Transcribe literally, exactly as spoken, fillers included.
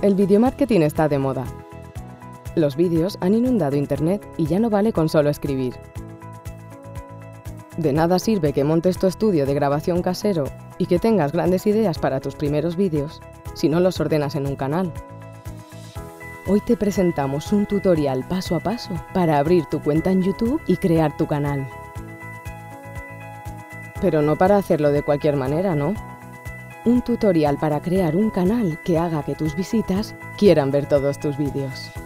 El video marketing está de moda. Los vídeos han inundado Internet y ya no vale con solo escribir. De nada sirve que montes tu estudio de grabación casero y que tengas grandes ideas para tus primeros vídeos si no los ordenas en un canal. Hoy te presentamos un tutorial paso a paso para abrir tu cuenta en YouTube y crear tu canal. Pero no para hacerlo de cualquier manera, ¿no? Un tutorial para crear un canal que haga que tus visitas quieran ver todos tus vídeos.